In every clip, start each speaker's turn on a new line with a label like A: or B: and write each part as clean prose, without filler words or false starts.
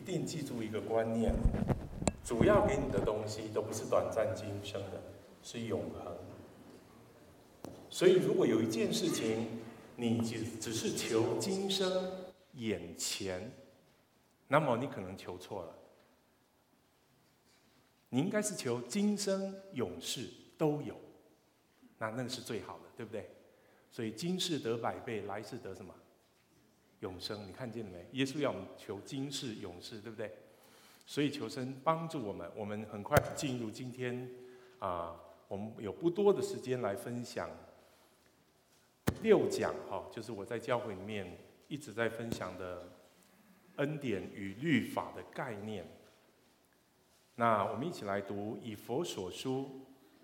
A: 定记住一个观念：主要给你的东西都不是短暂今生的，是永恒。所以，如果有一件事情你只是求今生眼前，那么你可能求错了。你应该是求今生永世都有，那个是最好的，对不对？所以今世得百倍，来世得什么？永生。你看见了没？耶稣要我们求今世永世，对不对？所以求神帮助我们。我们很快进入今天我们有不多的时间来分享6讲就是我在教会里面一直在分享的恩典与律法的概念。那我们一起来读以弗所书，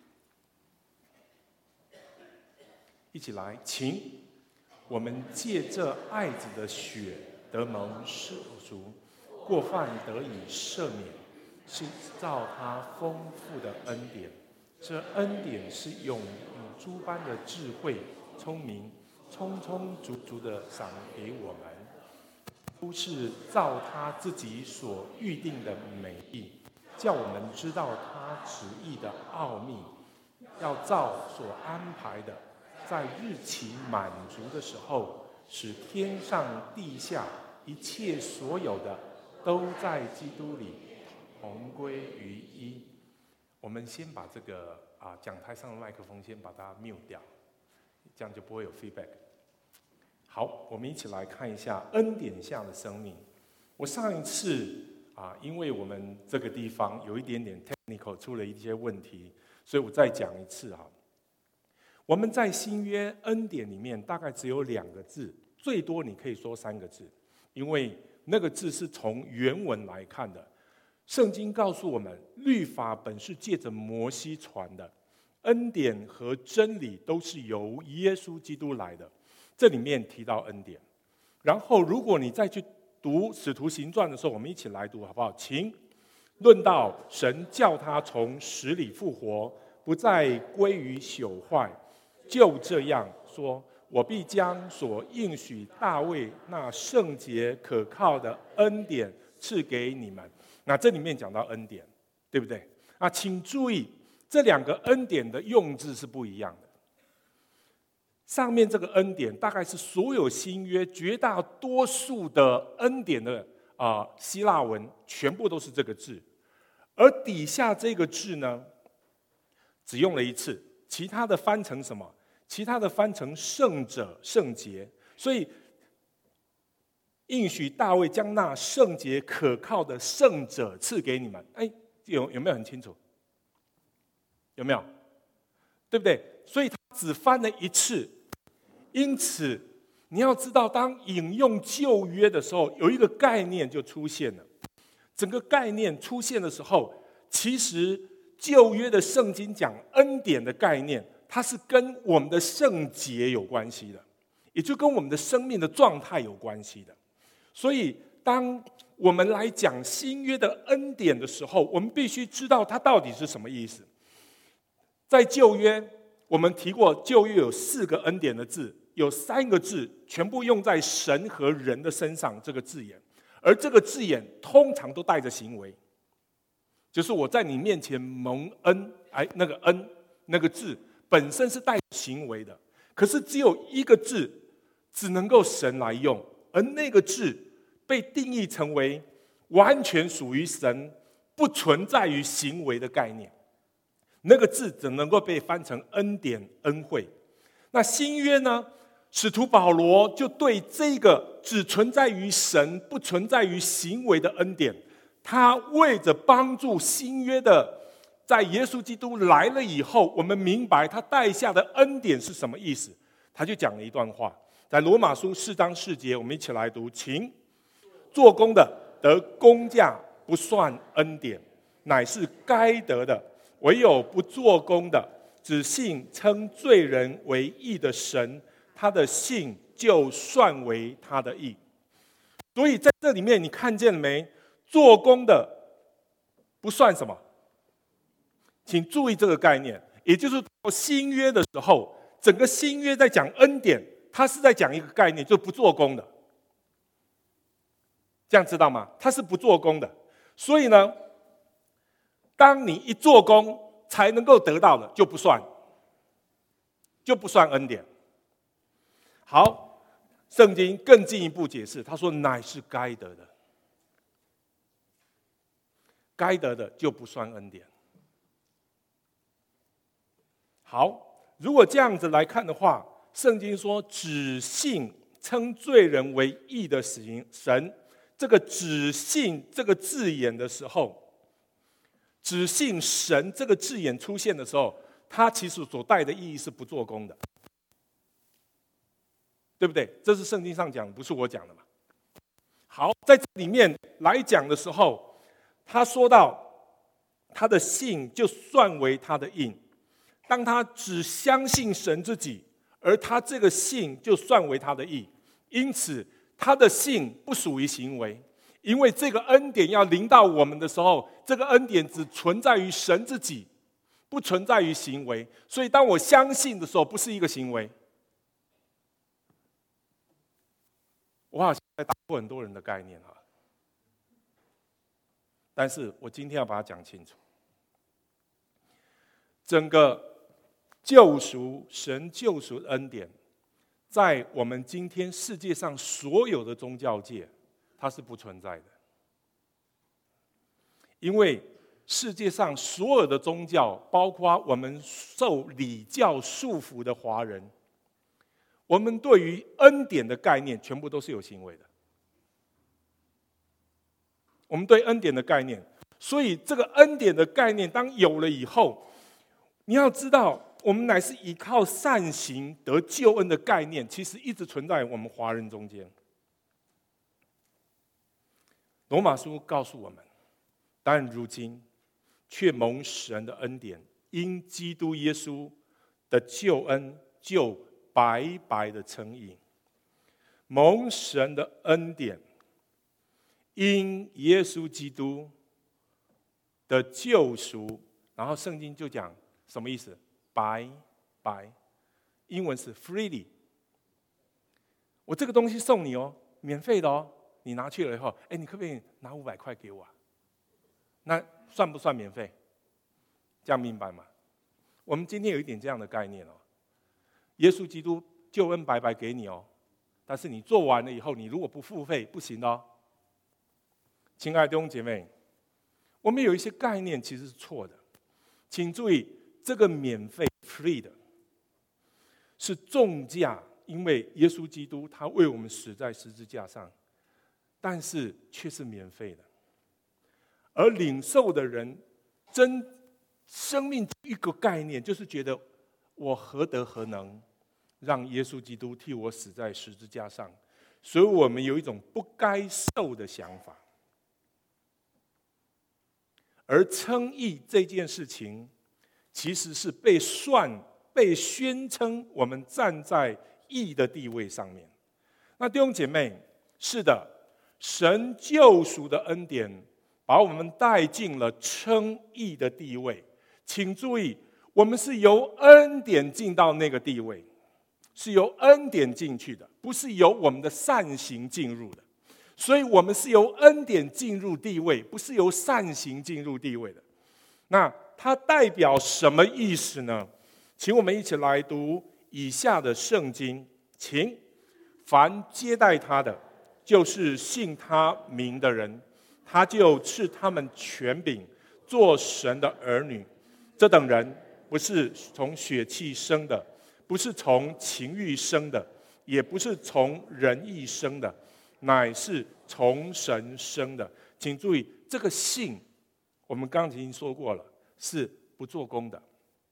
A: 一起来，请我们借这爱子的血得蒙赦赎，过犯得以赦免，是照他丰富的恩典。这恩典是用诸般的智慧、聪明，充充足足的赏给我们，都是照他自己所预定的美意，叫我们知道他旨意的奥秘，要照所安排的，在日期满足的时候，使天上地下一切所有的都在基督里同归于一。我们先把这个讲台上的麦克风先把它 mute 掉，这样就不会有 feedback。好，我们一起来看一下恩典下的生命。我上一次因为我们这个地方有一点点 technical 出了一些问题，所以我再讲一次我们在新约恩典里面大概只有2个字，最多你可以说3个字，因为那个字是从原文来看的。圣经告诉我们，律法本是借着摩西传的，恩典和真理都是由耶稣基督来的。这里面提到恩典，然后如果你再去读使徒行传的时候，我们一起来读好不好？请论到神叫他从死里复活，不再归于朽坏，就这样说，我必将所应许大卫那圣洁可靠的恩典赐给你们。那这里面讲到恩典，对不对？请注意，这2个恩典的用字是不一样的。上面这个恩典大概是所有新约绝大多数的恩典的希腊文全部都是这个字，而底下这个字呢，只用了1次，其他的翻成什么？其他的翻成圣者、圣洁。所以应许大卫将那圣洁可靠的圣者赐给你们。有没有很清楚？有没有？对不对？所以他只翻了1次。因此你要知道，当引用旧约的时候，有一个概念就出现了。整个概念出现的时候，其实旧约的圣经讲恩典的概念，它是跟我们的圣洁有关系的，也就跟我们的生命的状态有关系的。所以当我们来讲新约的恩典的时候，我们必须知道它到底是什么意思。在旧约我们提过，旧约有4个恩典的字，有3个字全部用在神和人的身上，这个字眼，而这个字眼通常都带着行为，就是我在你面前蒙恩，那个恩那个字本身是带行为的，可是只有1个字只能够神来用，而那个字被定义成为完全属于神，不存在于行为的概念。那个字只能够被翻成恩典、恩惠。那新约呢？使徒保罗就对这个只存在于神、不存在于行为的恩典，他为着帮助新约的在耶稣基督来了以后，我们明白他带下的恩典是什么意思。他就讲了一段话，在罗马书4章4节，我们一起来读：请做工的得工价，不算恩典，乃是该得的；唯有不做工的，只信称罪人为义的神，他的信就算为他的义。所以在这里面你看见了没？做工的不算什么，请注意这个概念。也就是到新约的时候，整个新约在讲恩典，它是在讲一个概念，就是不做工的。 这样知道吗？它是不做工的。所以呢，当你一做工才能够得到的，就不算恩典。好，圣经更进一步解释，他说乃是该得的，该得的就不算恩典。好，如果这样子来看的话，圣经说只信称罪人为义的神，这个只信这个字眼的时候，只信神这个字眼出现的时候，它其实所带的意义是不做工的，对不对？这是圣经上讲的，不是我讲的嘛。好，在这里面来讲的时候，他说到他的信就算为他的印，当他只相信神自己，而他这个信就算为他的义，因此他的信不属于行为，因为这个恩典要临到我们的时候，这个恩典只存在于神自己，不存在于行为。所以当我相信的时候，不是一个行为。我好像在打破很多人的概念哈，但是我今天要把它讲清楚。整个救赎，神救赎的恩典，在我们今天世界上所有的宗教界，它是不存在的。因为世界上所有的宗教，包括我们受礼教束缚的华人，我们对于恩典的概念全部都是有行为的。我们对恩典的概念，所以这个恩典的概念当有了以后，你要知道，我们乃是依靠善行得救恩的概念，其实一直存在我们华人中间。罗马书告诉我们，但如今却蒙神的恩典，因基督耶稣的救恩，就白白的称义。蒙神的恩典，因耶稣基督的救赎，然后圣经就讲什么意思？白白，英文是 freely。我这个东西送你哦，免费的哦，你拿去了以后，你可不可以拿500块给我啊？那算不算免费？这样明白吗？我们今天有一点这样的概念哦，耶稣基督救恩白白给你哦，但是你做完了以后，你如果不付费不行的哦。亲爱的弟兄姐妹，我们有一些概念其实是错的，请注意，这个免费 free 的是重价，因为耶稣基督他为我们死在十字架上，但是却是免费的。而领受的人真生命一个概念，就是觉得我何德何能让耶稣基督替我死在十字架上，所以我们有一种不该受的想法。而称义这件事情，其实是被宣称我们站在义的地位上面。那弟兄姐妹，是的，神救赎的恩典把我们带进了称义的地位。请注意，我们是由恩典进到那个地位，是由恩典进去的，不是由我们的善行进入的。所以我们是由恩典进入地位，不是由善行进入地位的。那它代表什么意思呢？请我们一起来读以下的圣经。请，凡接待他的，就是信他名的人，他就赐他们权柄，做神的儿女。这等人不是从血气生的，不是从情欲生的，也不是从人意生的，乃是从神生的。请注意，这个信我们刚才已经说过了，是不做工的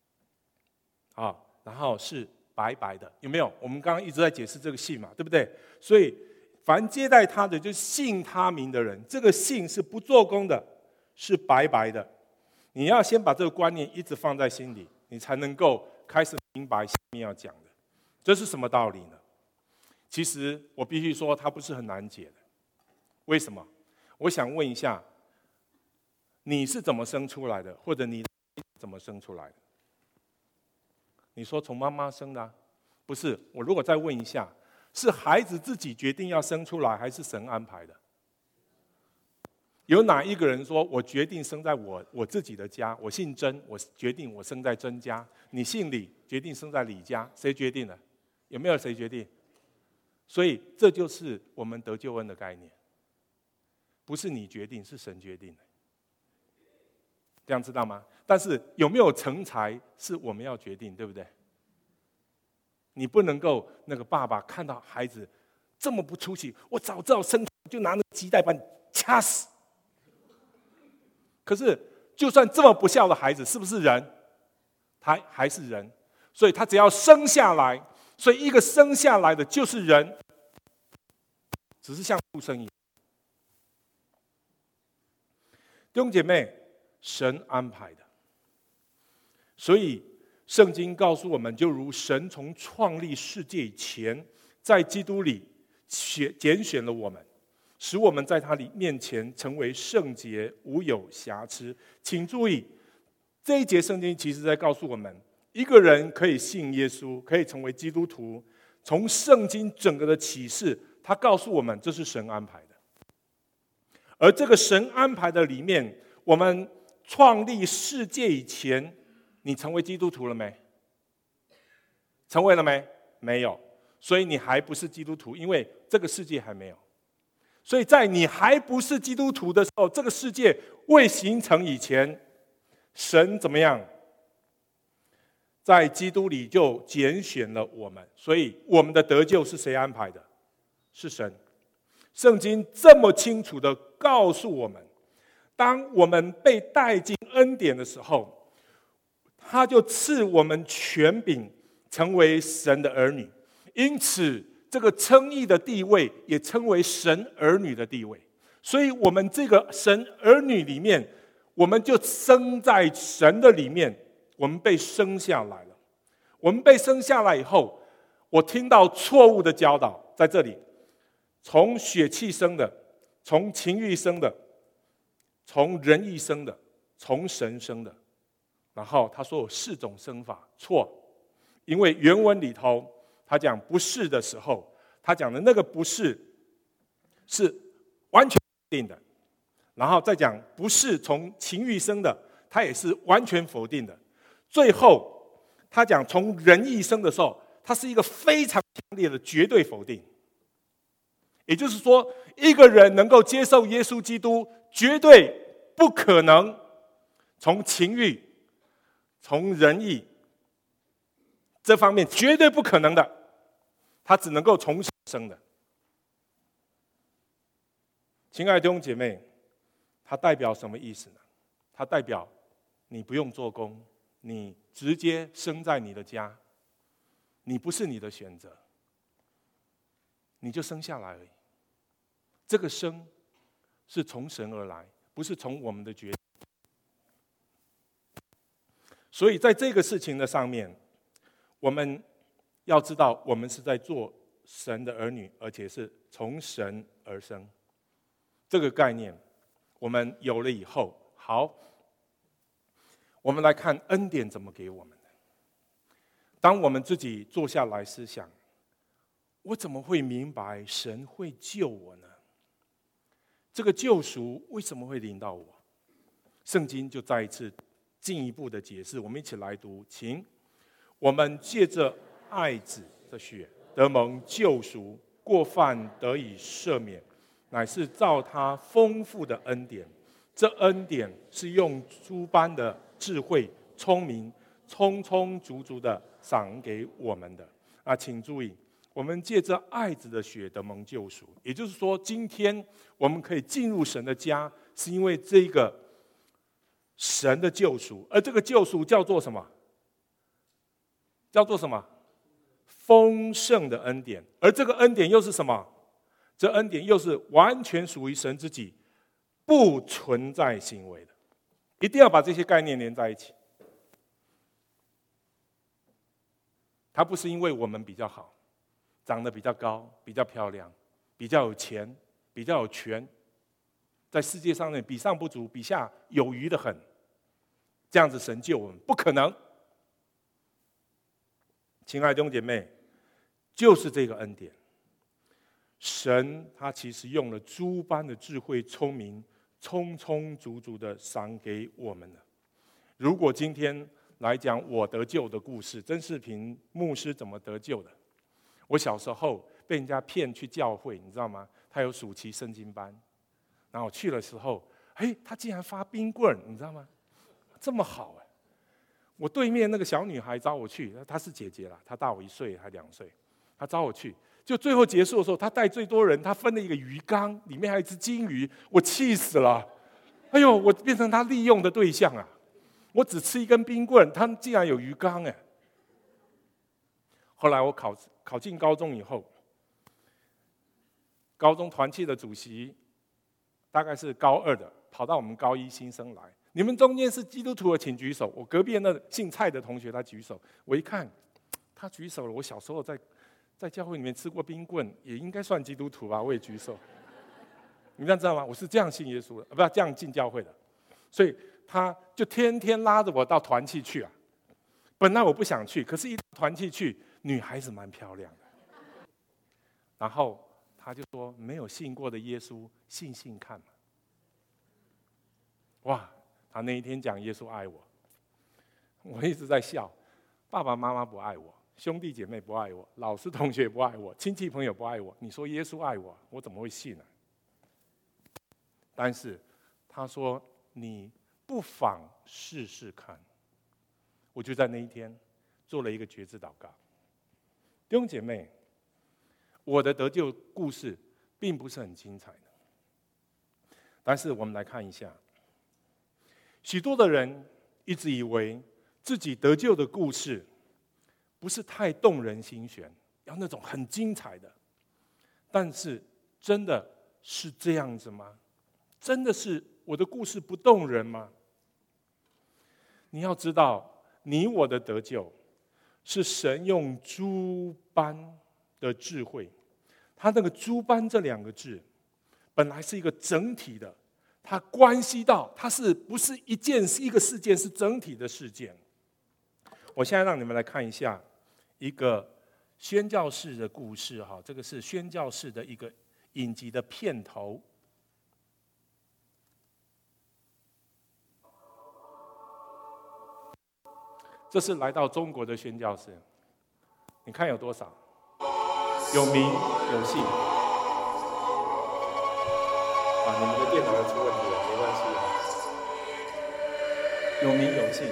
A: 然后是白白的，有没有？我们刚刚一直在解释这个信嘛，对不对？所以凡接待他的，就是信他名的人，这个信是不做工的，是白白的。你要先把这个观念一直放在心里，你才能够开始明白下面要讲的。这是什么道理呢？其实我必须说，它不是很难解的。为什么？我想问一下，你是怎么生出来的？或者你怎么生出来的？你说从妈妈生的不是。我如果再问一下，是孩子自己决定要生出来，还是神安排的？ 有哪一个人说我决定生在我自己的家？我姓曾，我决定我生在曾家。你姓李，决定生在李家，谁决定的？有没有谁决定？所以这就是我们得救恩的概念，不是你决定，是神决定的。这样知道吗？但是有没有成才是我们要决定，对不对？你不能够那个爸爸看到孩子这么不出息，我早知道生就拿那个鸡蛋把你掐死。可是就算这么不孝的孩子，是不是人？他还是人，所以他只要生下来，所以一个生下来的就是人，只是像畜生一样。弟兄姐妹，神安排的，所以圣经告诉我们，就如神从创立世界以前，在基督里拣选了我们，使我们在他面前成为圣洁，无有瑕疵。请注意，这一节圣经其实在告诉我们，一个人可以信耶稣，可以成为基督徒，从圣经整个的启示，他告诉我们这是神安排的。而这个神安排的里面，我们创立世界以前，你成为基督徒了没？成为了没？没有，所以你还不是基督徒，因为这个世界还没有。所以在你还不是基督徒的时候，这个世界未形成以前，神怎么样？在基督里就拣选了我们，所以我们的得救是谁安排的？是神。圣经这么清楚的告诉我们，当我们被带进恩典的时候，他就赐我们权柄成为神的儿女，因此这个称义的地位也称为神儿女的地位。所以我们这个神儿女里面，我们就生在神的里面，我们被生下来了。我们被生下来以后，我听到错误的教导在这里，从血气生的，从情欲生的，从人意生的，从神生的。然后他说有4种生法，错，因为原文里头他讲不是的时候，他讲的那个不是是完全否定的，然后再讲不是从情欲生的，他也是完全否定的。最后他讲从人意生的时候，他是一个非常强烈的绝对否定。也就是说，一个人能够接受耶稣基督，绝对不可能从情欲、从人意这方面绝对不可能的，他只能够从神生的。亲爱的弟兄姐妹，它代表什么意思呢？它代表你不用做工，你直接生在你的家，你不是你的选择，你就生下来而已。这个生是从神而来，不是从我们的决定。所以在这个事情的上面，我们要知道，我们是在做神的儿女，而且是从神而生。这个概念我们有了以后，好，我们来看恩典怎么给我们的。当我们自己坐下来思想，我怎么会明白神会救我呢？这个救赎为什么会临到我？圣经就再一次进一步的解释，我们一起来读，请。我们借着爱子的血得蒙救赎，过犯得以赦免，乃是照他丰富的恩典。这恩典是用诸般的智慧、聪明，充充足足的赏给我们的。请注意，我们借着爱子的血得蒙救赎，也就是说，今天我们可以进入神的家，是因为这个神的救赎。而这个救赎叫做什么？叫做什么？丰盛的恩典。而这个恩典又是什么？这恩典又是完全属于神自己，不存在行为的。一定要把这些概念连在一起。它不是因为我们比较好，长得比较高，比较漂亮，比较有钱，比较有权，在世界上面比上不足，比下有余的很，这样子神救我们不可能。亲爱的弟兄姐妹，就是这个恩典，神他其实用了诸般的智慧、聪明， 充充足足的赏给我们了。如果今天来讲我得救的故事，曾世平牧师怎么得救的？我小时候被人家骗去教会，你知道吗？他有暑期圣经班，然后我去的时候，他竟然发冰棍，你知道吗？这么好哎！我对面那个小女孩找我去，她是姐姐啦，她大我1岁还2岁，她找我去，就最后结束的时候，她带最多人，她分了一个鱼缸，里面还有一只金鱼，我气死了！哎呦，我变成她利用的对象啊！我只吃一根冰棍，他竟然有鱼缸哎！后来我考进高中以后，高中团契的主席大概是高2的，跑到我们高1新生来。你们中间是基督徒的，请举手。我隔壁那姓蔡的同学他举手，我一看，他举手了。我小时候在教会里面吃过冰棍，也应该算基督徒吧？我也举手。你们知道吗？我是这样信耶稣的，不是这样进教会的，所以他就天天拉着我到团契去啊。本来我不想去，可是一团契去，女孩子蛮漂亮的。然后他就说：“没有信过的耶稣，信信看嘛。”哇！他那一天讲耶稣爱我，我一直在笑。爸爸妈妈不爱我，兄弟姐妹不爱我，老师同学不爱我，亲戚朋友不爱我。你说耶稣爱我，我怎么会信呢？但是他说：“你不妨试试看。”我就在那一天做了一个决志祷告。弟兄姐妹，我的得救故事并不是很精彩的，但是我们来看一下。许多的人一直以为自己得救的故事不是太动人心弦，要那种很精彩的。但是真的是这样子吗？真的是我的故事不动人吗？你要知道，你我的得救是神用诸般的智慧，他那个诸般这2个字本来是一个整体的，它关系到，它是不是一个事件，是整体的事件。我现在让你们来看一下一个宣教士的故事哈，这个是宣教士的一个影集的片头。这是来到中国的宣教士，你看有多少？有名有姓。你们的电脑要出问题了，没关系啊。有名有姓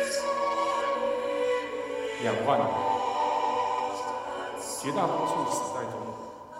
A: ，2万人，绝大多数死在中国。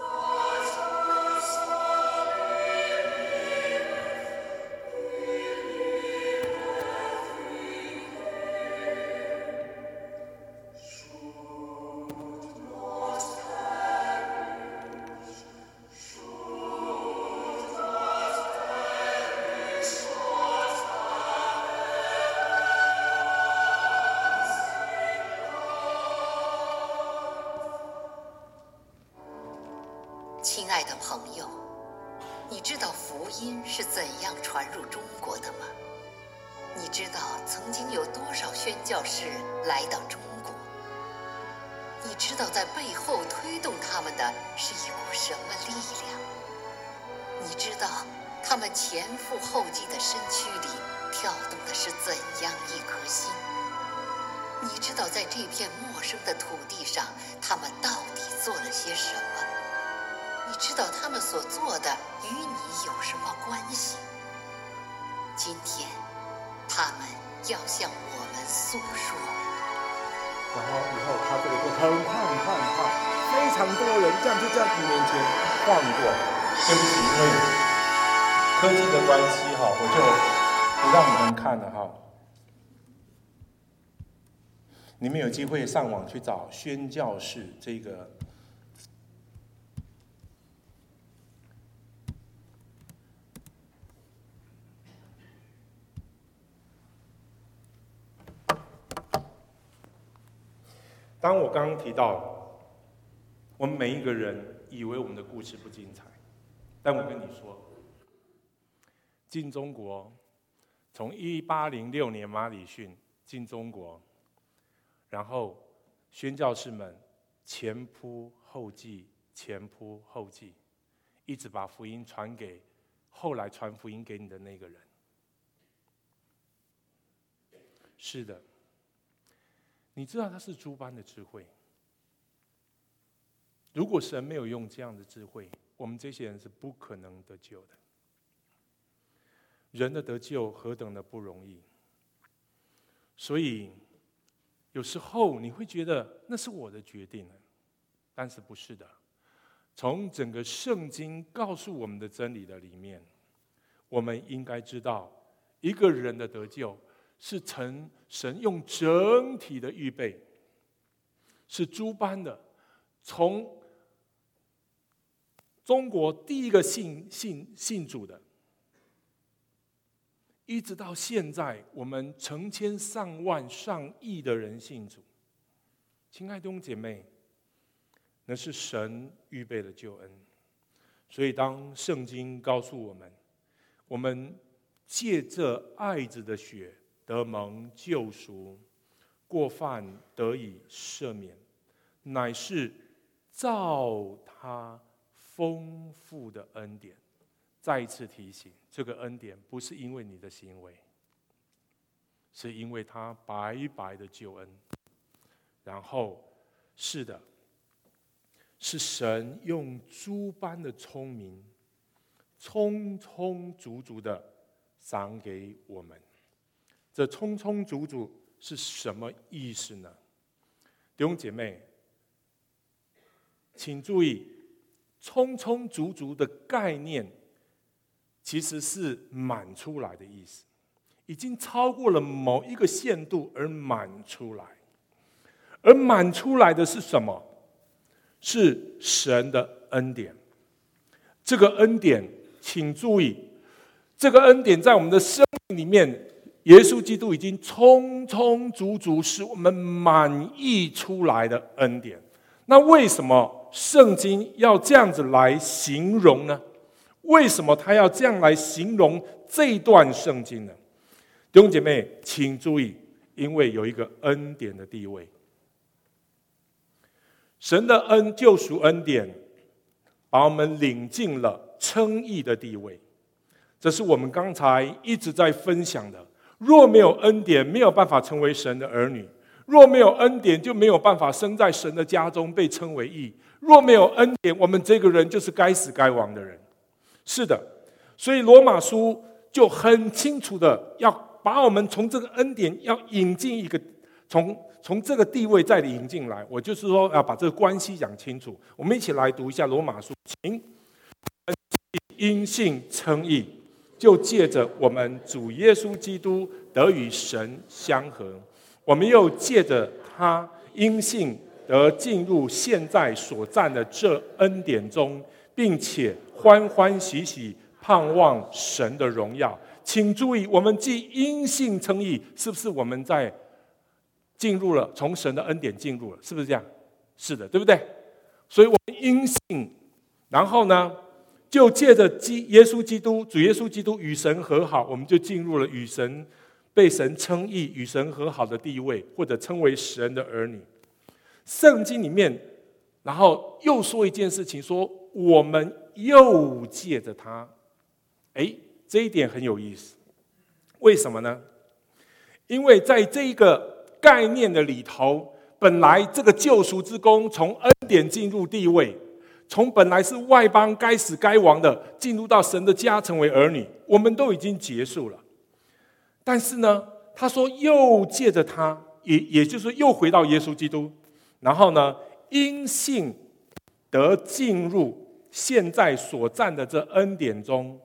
B: 亲爱的朋友，你知道福音是怎样传入中国的吗？你知道曾经有多少宣教士来到中国？你知道在背后推动他们的是一股什么力量？你知道他们前赴后继的身躯里跳动的是怎样一颗心？你知道在这片陌生的土地上，他们到底做了些什么？你知道他们所做的与你有什么关系？今天，他们要向我们诉说。
A: 然后以后他这个就很快，非常多人这样就在你面前晃过。对不起，因为科技的关系哈，我就不让你们看了哈。你们有机会上网去找宣教士这个。当我刚刚提到，我们每一个人以为我们的故事不精彩，但我跟你说，进中国，从1806年马礼逊进中国，然后宣教士们前仆后继，一直把福音传给后来传福音给你的那个人。是的，你知道他是诸般的智慧。如果神没有用这样的智慧，我们这些人是不可能得救的。人的得救何等的不容易，所以有时候你会觉得那是我的决定，但是不是的。从整个圣经告诉我们的真理的里面，我们应该知道，一个人的得救是神用整体的预备，是诸般的。从中国第一个信主的，一直到现在，我们成千上万上亿的人信主。亲爱的弟兄姐妹，那是神预备的救恩。所以当圣经告诉我们借着爱子的血得蒙救赎，过犯得以赦免，乃是照他丰富的恩典。再一次提醒，这个恩典不是因为你的行为，是因为他白白的救恩。然后是的，是神用诸般的聪明，充充足足的赏给我们。这充充足足是什么意思呢？弟兄姐妹，请注意，充充足足的概念其实是满出来的意思，已经超过了某一个限度而满出来。而满出来的是什么？是神的恩典。这个恩典，请注意，这个恩典在我们的生命里面，耶稣基督已经充充足足使我们满溢出来的恩典。那为什么圣经要这样子来形容呢？为什么他要这样来形容这一段圣经呢？弟兄姐妹，请注意，因为有一个恩典的地位。神的救赎恩典把我们领进了称义的地位，这是我们刚才一直在分享的。若没有恩典，没有办法成为神的儿女；若没有恩典，就没有办法生在神的家中被称为义；若没有恩典，我们这个人就是该死该亡的人。是的，所以罗马书就很清楚的要把我们从这个恩典要引进一个从这个地位再引进来。我就是说要把这个关系讲清楚。我们一起来读一下罗马书，请。因信称义，就借着我们主耶稣基督得与神相合，我们又借着他因信得进入现在所占的这恩典中，并且欢欢喜喜盼望神的荣耀。请注意，我们既因信称义，是不是我们在进入了从神的恩典进入了？是不是这样？是的，对不对？所以我们因信，然后呢，就借着耶稣基督，主耶稣基督与神和好，我们就进入了被神称义、与神和好的地位，或者称为神的儿女。圣经里面，然后又说一件事情，说我们又借着他。这一点很有意思，为什么呢？因为在这一个概念的里头，本来这个救赎之功从恩典进入地位，从本来是外邦该死该亡的，进入到神的家成为儿女，我们都已经结束了。但是呢，他说又借着他，也就是又回到耶稣基督，然后呢，因信得进入现在所占的这恩典中。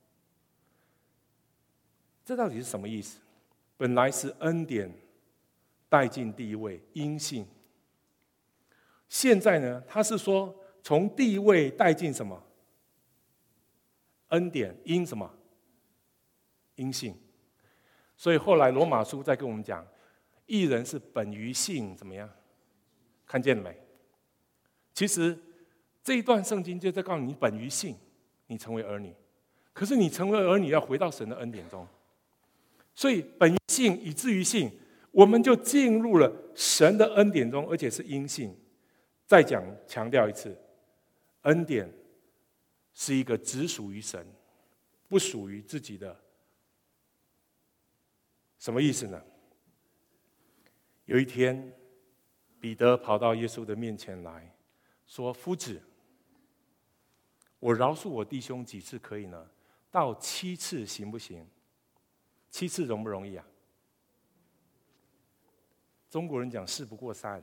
A: 这到底是什么意思？本来是恩典带进地位，因信。现在呢，他是说从地位带进什么？恩典，因什么？因信。所以后来罗马书在跟我们讲，义人是本于信，怎么样？看见了没？其实这一段圣经就在告诉你，本于信，你成为儿女。可是你成为儿女，要回到神的恩典中。所以本于信，以至于信，我们就进入了神的恩典中，而且是因信。再强调一次，恩典是一个只属于神， 不属于自己的。什么意思呢？有一天，彼得跑到耶稣的面前来说：夫子，我饶恕我弟兄几次可以呢？到7次行不行？7次容不容易啊？中国人讲事不过3，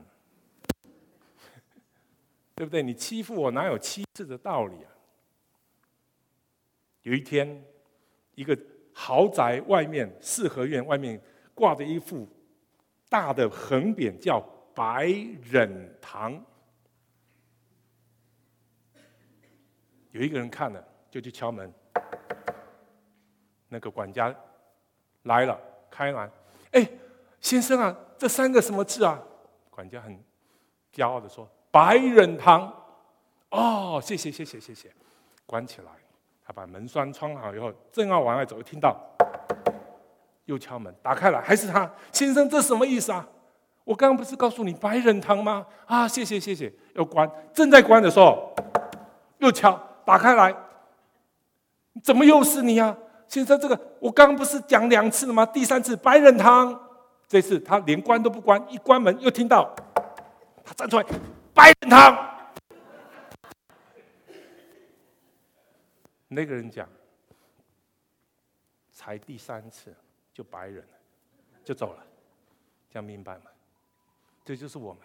A: 对不对？你欺负我哪有7次的道理啊？有一天，一个豪宅外面4合院外面挂着一副大的横匾，叫白忍堂。有一个人看了，就去敲门。那个管家来了，开门。先生啊，这3个什么字啊？管家很骄傲的说：白忍堂。哦，谢谢。关起来。他把门栓穿好以后，正要往外走，听到又敲门，打开来，还是他。先生，这什么意思啊？我刚刚不是告诉你白忍堂吗？啊，谢谢。又关，正在关的时候，又敲，打开来，怎么又是你啊？先生，这个我刚刚不是讲2次了吗？第3次白忍堂。这次他连关都不关，一关门又听到他站出来，白忍堂。那个人讲，才第3次就白忍了，就走了，这样明白吗？这就是我们。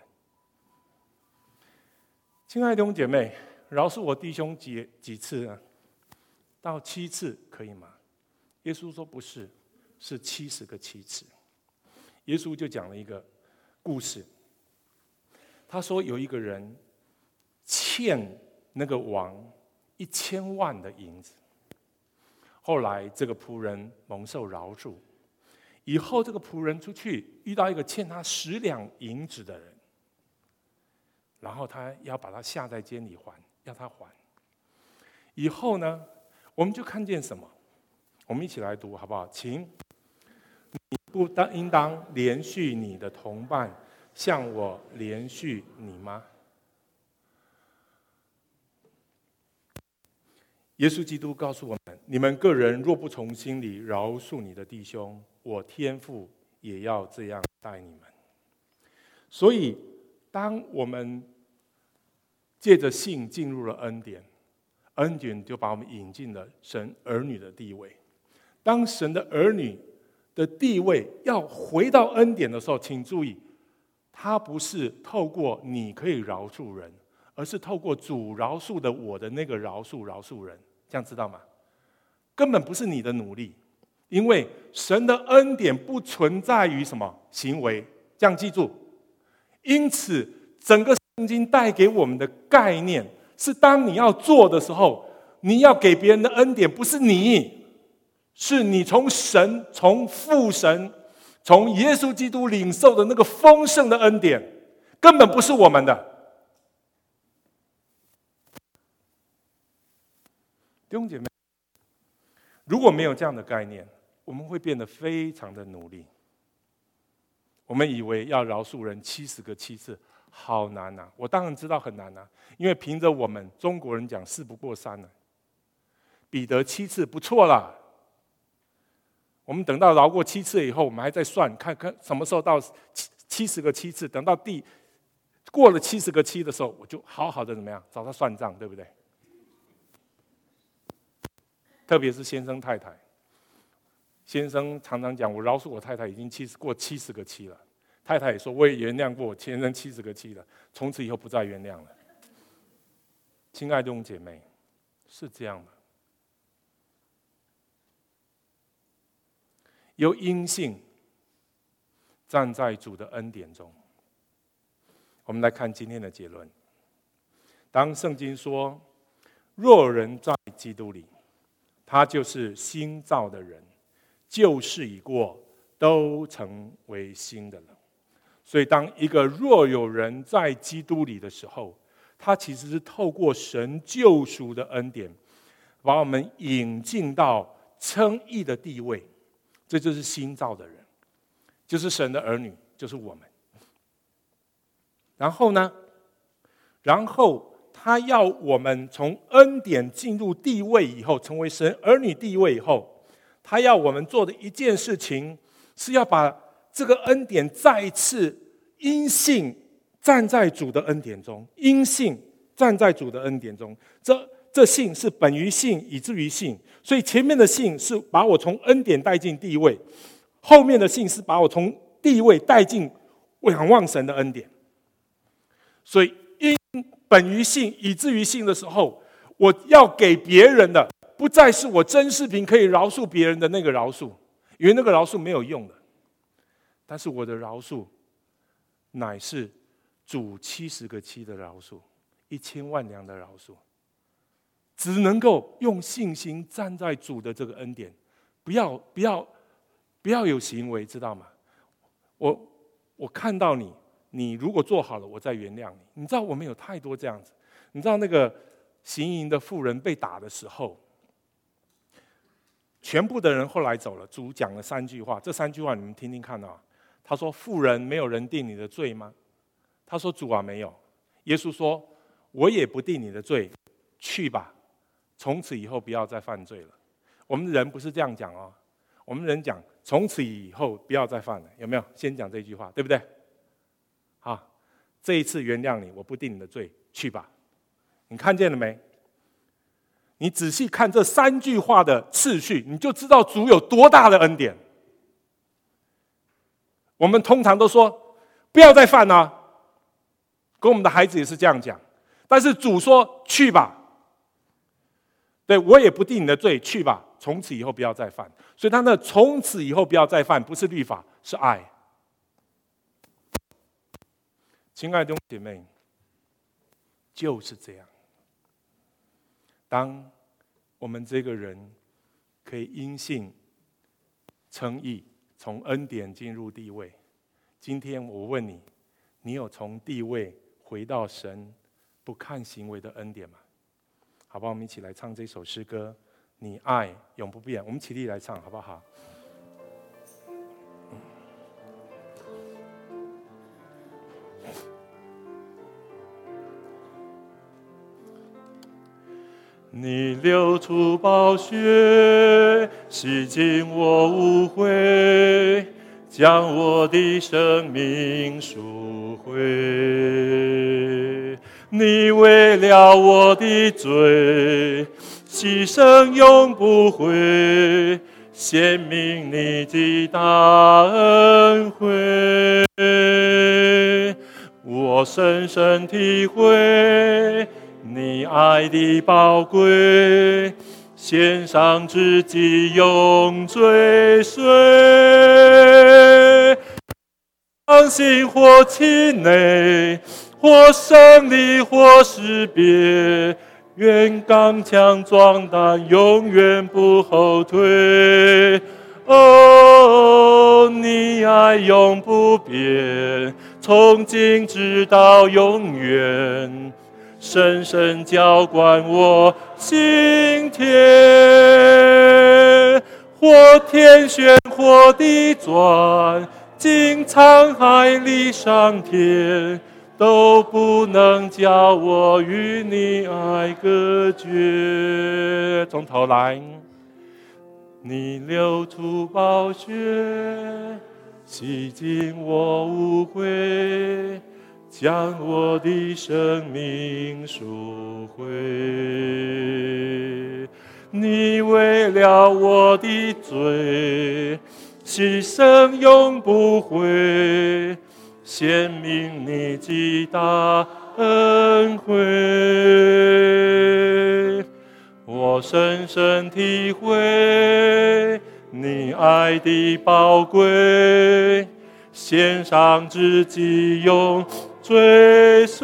A: 亲爱的弟兄姐妹，饶恕我弟兄几次呢？到7次可以吗？耶稣说不是，是70个7次。耶稣就讲了一个故事，他说有一个人欠那个王1000万的银子，后来这个仆人蒙受饶恕，以后这个仆人出去遇到一个欠他10两银子的人，然后他要把他下在监里还，要他还。以后呢，我们就看见什么？我们一起来读好不好？请。你不应当怜恤你的同伴，像我怜恤你吗？耶稣基督告诉我们：你们个人若不从心里饶恕你的弟兄，我天父也要这样待你们。所以，当我们借着信进入了恩典，恩典就把我们引进了神儿女的地位。当神的儿女的地位要回到恩典的时候，请注意，它不是透过你可以饶恕人，而是透过主饶恕的我的那个饶恕人，这样知道吗？根本不是你的努力，因为神的恩典不存在于什么行为，这样记住。因此，整个圣经带给我们的概念是：当你要做的时候，你要给别人的恩典不是你，是你从神、从父神、从耶稣基督领受的那个丰盛的恩典，根本不是我们的。弟兄姐妹，如果没有这样的概念，我们会变得非常的努力。我们以为要饶恕人70个7次，好难啊！我当然知道很难啊，因为凭着我们中国人讲事不过3了。彼得7次不错啦。我们等到饶过7次以后，我们还在算，看看什么时候到70个7次。等到过了70个7的时候，我就好好的怎么样找他算账，对不对？特别是先生太太，先生常常讲，我饶恕我太太已经过70个7了。太太也说，我也原谅过我先生70个7了，从此以后不再原谅了。亲爱的弟兄姐妹，是这样的。有因信站在主的恩典中。我们来看今天的结论。当圣经说，若有人在基督里，他就是新造的人，旧事已过，都成为新的了。所以当一个若有人在基督里的时候，他其实是透过神救赎的恩典，把我们引进到称义的地位。这就是新造的人，就是神的儿女，就是我们。然后呢？然后他要我们从恩典进入地位以后，成为神儿女地位以后，他要我们做的一件事情，是要把这个恩典再一次因信站在主的恩典中，因信站在主的恩典中。这信是本于信以至于信，所以前面的信是把我从恩典带进地位，后面的信是把我从地位带进仰望神的恩典。所以因本于信以至于信的时候，我要给别人的不再是我真视频可以饶恕别人的那个饶恕，因为那个饶恕没有用的。但是我的饶恕乃是主70个7的饶恕，1000万两的饶恕，只能够用信心站在主的这个恩典，不要有行为，知道吗？我看到你如果做好了，我再原谅你。你知道我们有太多这样子。你知道那个行淫的妇人被打的时候，全部的人后来走了，主讲了3句话，这3句话你们听听看啊。他说：“妇人，没有人定你的罪吗？”他说：“主啊，没有。”耶稣说：“我也不定你的罪，去吧，从此以后不要再犯罪了。”我们人不是这样讲哦，我们人讲从此以后不要再犯了，有没有？先讲这句话，对不对？好，这一次原谅你，我不定你的罪，去吧。你看见了没？你仔细看这3句话的次序，你就知道主有多大的恩典。我们通常都说不要再犯啊，跟我们的孩子也是这样讲。但是主说去吧，对，我也不定你的罪，去吧，从此以后不要再犯。所以他那从此以后不要再犯，不是律法，是爱。亲爱的弟兄姐妹，就是这样。当我们这个人可以因信称义，从恩典进入地位。今天我问你，你有从地位回到神不看行为的恩典吗？好不好？我们一起来唱这首诗歌，你爱永不变。我们起立来唱，好不好？你流出宝血，洗净我污秽，将我的生命赎回。你为了我的罪，牺牲永不悔，显明你的大恩惠。我深深体会你爱的宝贵，献上自己永追随。相信或气馁，或胜利，或识别，愿刚强壮胆，永远不后退。哦，你爱永不变，从今直到永远，深深浇灌我心田。或天旋，或地转，经沧海里上天，都不能叫我与你爱隔绝。从头来，你流出宝血，洗净我污秽，将我的生命赎回。你为了我的罪，牺牲永不悔，显明你极大恩惠。我深深体会你爱的宝贵，献上自己永追随。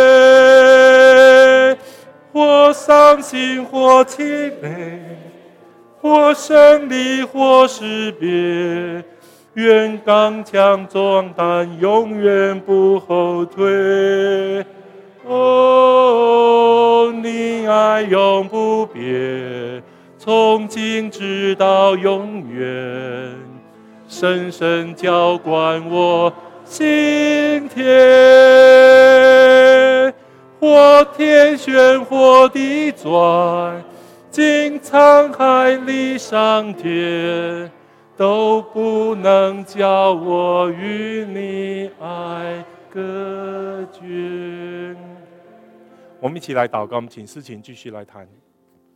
A: 或伤心，或气馁，或胜利，或识别，愿刚强壮胆，永远不后退。哦，你爱永不变，从今直到永远，深深浇灌我心田。或或天旋或地转，经沧海里上天，都不能叫我与你爱隔绝。我们一起来祷告，我们请诗琴继续来谈。